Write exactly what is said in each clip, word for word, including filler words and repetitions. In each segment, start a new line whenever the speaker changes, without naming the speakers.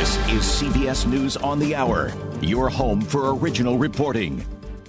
This is C B S News on the Hour, your home for original reporting.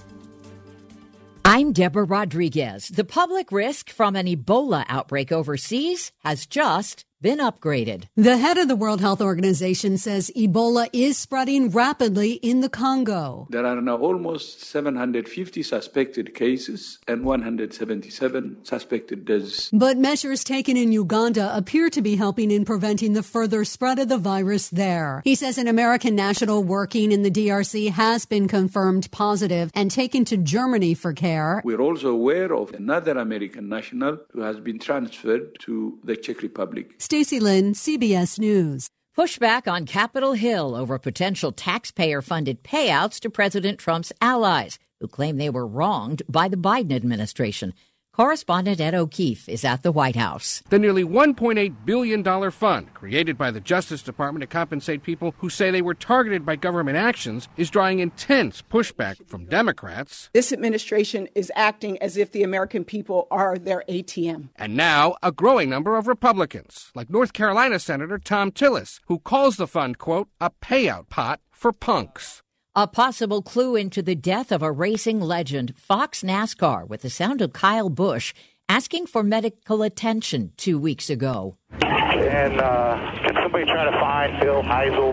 I'm Deborah Rodriguez. The public risk from an Ebola outbreak overseas has just been upgraded.
The head of the World Health Organization says Ebola is spreading rapidly in the Congo.
There are now almost seven hundred fifty suspected cases and one hundred seventy-seven suspected deaths.
But measures taken in Uganda appear to be helping in preventing the further spread of the virus there. He says an American national working in the D R C has been confirmed positive and taken to Germany for care.
We're also aware of another American national who has been transferred to the Czech Republic.
Stacey Lynn, C B S News.
Pushback on Capitol Hill over potential taxpayer-funded payouts to President Trump's allies, who claim they were wronged by the Biden administration. Correspondent Ed O'Keefe is at the White House.
The nearly one point eight billion dollars fund created by the Justice Department to compensate people who say they were targeted by government actions is drawing intense pushback from Democrats.
This administration is acting as if the American people are their A T M.
And now a growing number of Republicans, like North Carolina Senator Thom Tillis, who calls the fund, quote, a payout pot for punks.
A possible clue into the death of a racing legend, Fox NASCAR, with the sound of Kyle Busch asking for medical attention two weeks ago.
And uh, can somebody try to find Bill Heisel?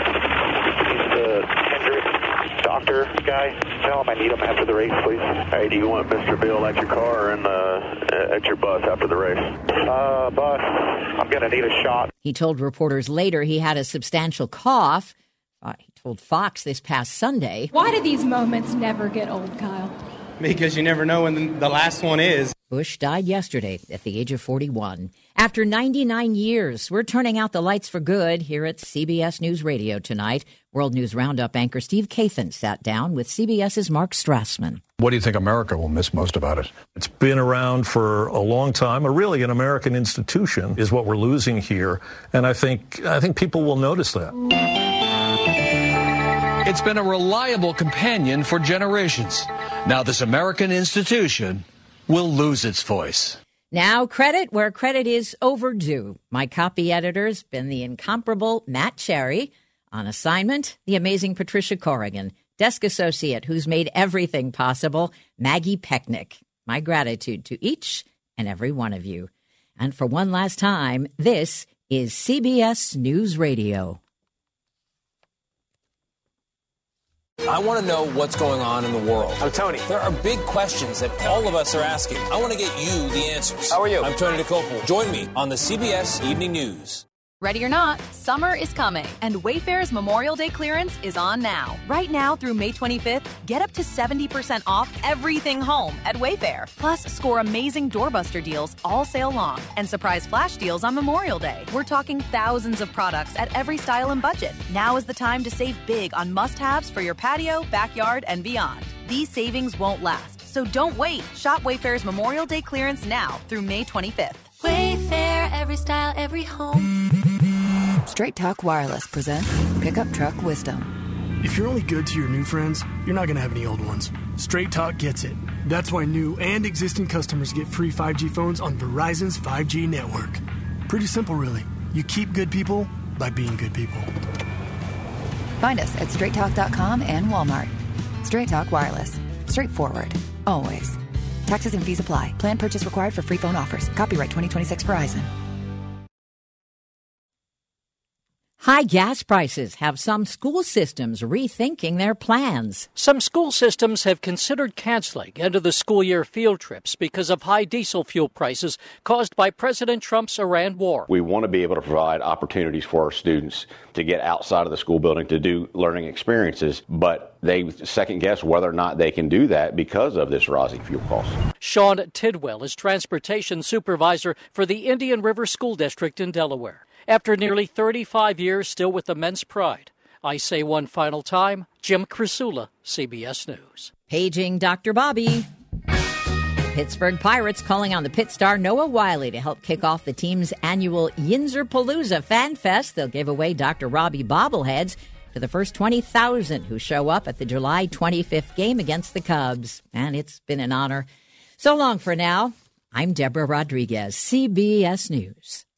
He's the Hendrick doctor guy. Tell him I need him after the race, please. Hey, do you want Mister Bill at your car or in the, at your bus after the race? Uh, bus. I'm going to need a shot.
He told reporters later he had a substantial cough. Uh, he told Fox this past Sunday.
Why do these moments never get old, Kyle?
Because you never know when the last one is.
Bush died yesterday at the age of forty-one. After ninety-nine years, we're turning out the lights for good here at C B S News Radio tonight. World News Roundup anchor Steve Kathan sat down with CBS's Mark Strassman.
What do you think America will miss most about it? It's been around for a long time. Or really, an American institution is what we're losing here. And I think I think people will notice that.
It's been a reliable companion for generations. Now this American institution will lose its voice.
Now credit where credit is overdue. My copy editor's been the incomparable Matt Cherry. On assignment, the amazing Patricia Corrigan. Desk associate who's made everything possible, Maggie Pecknick. My gratitude to each and every one of you. And for one last time, this is C B S News Radio.
I want to know what's going on in the world.
I'm Tony.
There are big questions that all of us are asking. I want to get you the answers.
How are you?
I'm Tony DeCopel. Join me on the C B S Evening News.
Ready or not, summer is coming, and Wayfair's Memorial Day clearance is on now. Right now through May twenty-fifth, get up to seventy percent off everything home at Wayfair. Plus, score amazing doorbuster deals all sale long and surprise flash deals on Memorial Day. We're talking thousands of products at every style and budget. Now is the time to save big on must-haves for your patio, backyard, and beyond. These savings won't last, so don't wait. Shop Wayfair's Memorial Day clearance now through May twenty-fifth.
Wayfair, every style, every home.
Straight Talk Wireless presents Pickup Truck Wisdom.
If you're only good to your new friends, you're not going to have any old ones. Straight Talk gets it. That's why new and existing customers get free five G phones on Verizon's five G network. Pretty simple, really. You keep good people by being good people.
Find us at straight talk dot com and Walmart. Straight Talk Wireless. Straightforward. Always. Taxes and fees apply. Plan purchase required for free phone offers. Copyright twenty twenty-six Verizon.
High gas prices have some school systems rethinking their plans.
Some school systems have considered canceling end-of-the-school-year field trips because of high diesel fuel prices caused by President Trump's Iran war.
We want to be able to provide opportunities for our students to get outside of the school building to do learning experiences, but they second-guess whether or not they can do that because of this rising fuel costs.
Sean Tidwell is transportation supervisor for the Indian River School District in Delaware. After nearly thirty-five years still with immense pride, I say one final time, Jim Krasula, C B S News.
Paging Doctor Bobby. Pittsburgh Pirates calling on the pit star Noah Wiley to help kick off the team's annual Yinzerpalooza Fan Fest. They'll give away Doctor Robbie bobbleheads to the first twenty thousand who show up at the July twenty-fifth game against the Cubs. And it's been an honor. So long for now. I'm Deborah Rodriguez, C B S News.